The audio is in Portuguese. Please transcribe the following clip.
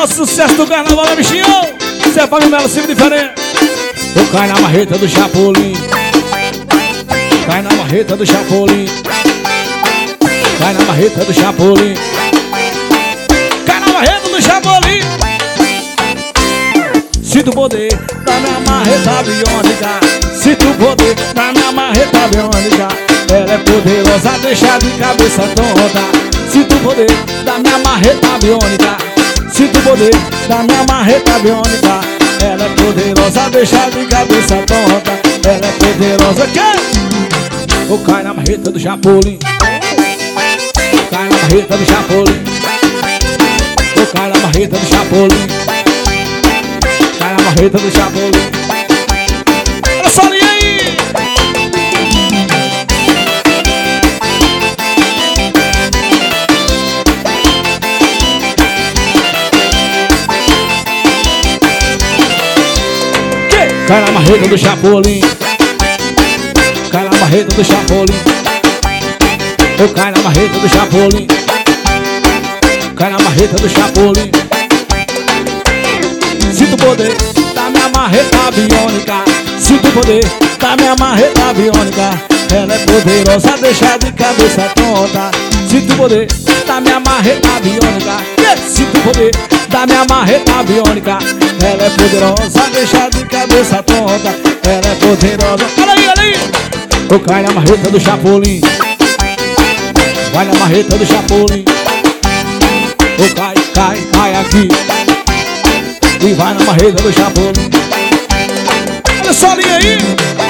maior sucesso do carnaval, né, bichinho? Você é Fábio Melo, sempre diferente. Eu caio na marreta do Chapolin. Cai na marreta do Chapolin. Cai na marreta do Chapolin. Cai na marreta do Chapolin. Sinto o poder da minha marreta biônica. Sinto o poder da minha marreta biônica. Ela é poderosa, deixa de cabeça tonta. Sinto o poder da minha marreta biônica. Sinto o poder da minha marreta biônica. Ela é poderosa, deixa de cabeça tonta. Ela é poderosa, que? Eu caio na marreta do Chapolin. Cai na marreta do Chapolin. Eu caio na marreta do Chapolin. Cai na marreta do Chapolin. Olha só ali aí! Cai na marreta do Chapolin. Cai na marreta do Chapolin. Eu caio na marreta do Chapolin. Cai na marreta do Chapolin. Sinto o poder da minha marreta biônica. Sinto o poder da minha marreta biônica. Ela é poderosa, deixa de cabeça tonta. Sinto o poder da minha marreta biônica. Sinto o poder da minha marreta biônica. Ela é poderosa, deixa de cabeça tonta. Ela é poderosa. Olha aí, olha aí! Eu caio na marreta do Chapolin. Vai na marreta do Chapolin. Eu cai, cai, cai aqui. E vai na marreta do Chapolin. Olha só ali aí.